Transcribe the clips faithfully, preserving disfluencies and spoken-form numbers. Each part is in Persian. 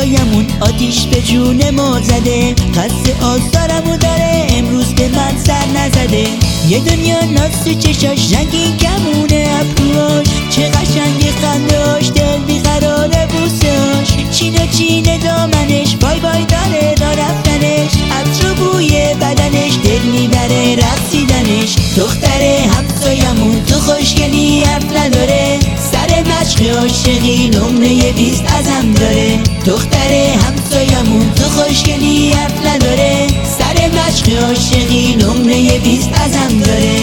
همسایمون آتیش به جون ما زده، قصد آزارمو داره امروز به من سر نزده. یه دنیا ناز تو چشاش، رنگین کمونه ابروهاش، چه قشنگ خندهاش، دل بیقراره بوسهاش، چین و چین دامنش، بای بای داره را رفتنش، عطر و بوی بدنش دل میبره رقصیدنش. دختر همسایمون تو خوشگلی حرف نداره، سر مشق عاشقی نمره بیست ازم داره. دختر همسایمون تو خوشگلی حرف نداره، سر مشق عاشقی نمره بیست ازم داره.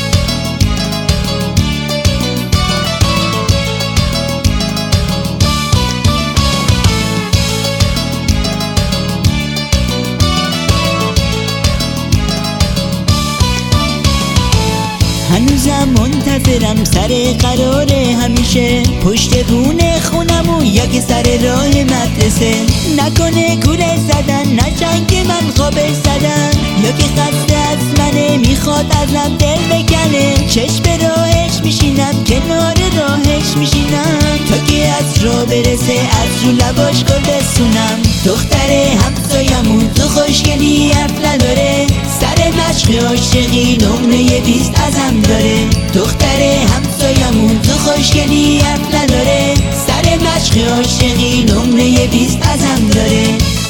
هنوزم منتظرم سر قراره همیشه، پشت بونه خونمون یا که سر راه مدرسه. نکنه گوله زدن، نجنگ من خوابش زدن، یا که خسته از منه میخواد ازم دل بکنه. چشم به راهش میشینم، کنار راهش میشینم، تا که از راه برسه از رو لباش گل بسونم. دختر همسایمون تو خوشگلی حرف نداره، سر مشق عاشقی نمره بیست ازم داره. دختر همسایمون تو خوشگلی حرف نداره، سر مشق عاشقی نمره بیست ازم داره.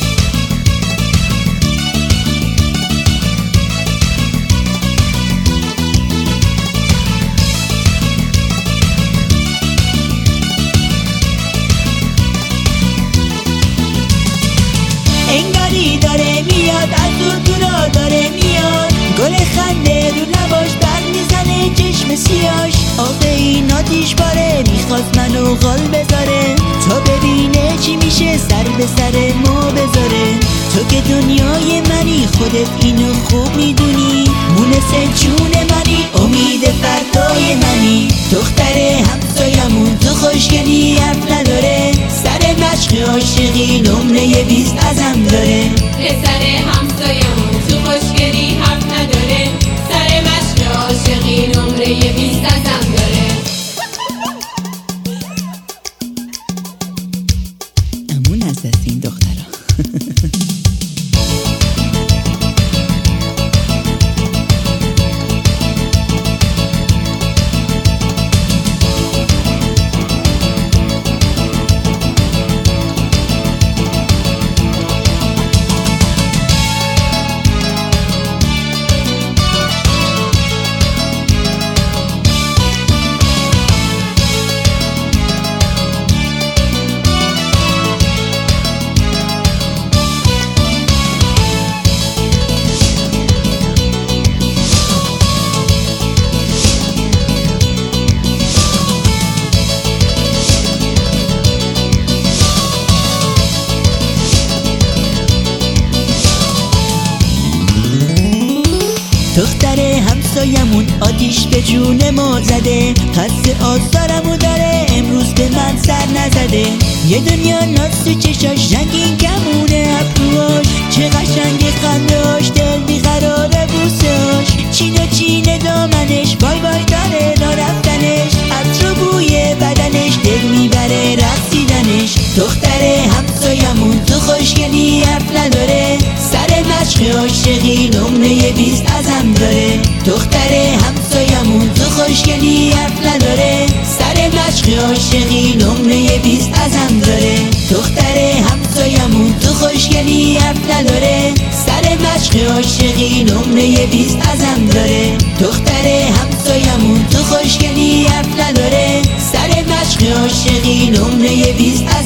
انگاری داره میاد، از دور دورا داره میاد، گل خنده رو لباش بر میزنه چشم سیاش. آخه این آتیش باره میخواست منو غال بذاره، تا ببینه چی میشه سر به سر ما بذاره. تو که دنیای منی، خودت اینو خوب میدونی، مونس جون منی، امید فردای منی. دختر همسایمون تو خوشگلی حرف نداره، سر مشق عاشقی نمره بیست ازم داره. پسر همسایمون تو خوشگلی حرف نداره، سر مشق عاشقی نمره بیست ازم داره. امون از دست این دخترها. دختر همسایمون آتیش به جون ما زده، قصد آزارمو داره امروز به من سر نزده. یه دنیا ناز تو چشاش، رنگین کمونه ابروهاش، چه قشنگ خندهاش، دل بیقراره بوسهاش، چین و چین دامنش، بای بای داره را رفتنش، عطر و بوی بدنش دل میبره رقصیدنش. دختر همسایمون تو خوشگلی حرف نداره، سر مشق عاشقی نمره بیست ازم داره. دختر همسایمون تو خوشگلی حرف نداره، سر مشق عاشقی نمره بیست ازم داره. دختر همسایمون تو خوشگلی حرف نداره، سر مشق عاشقی نمره بیست ازم داره. دختر همسایمون تو خوشگلی حرف نداره، سر مشق عاشقی نمره بیست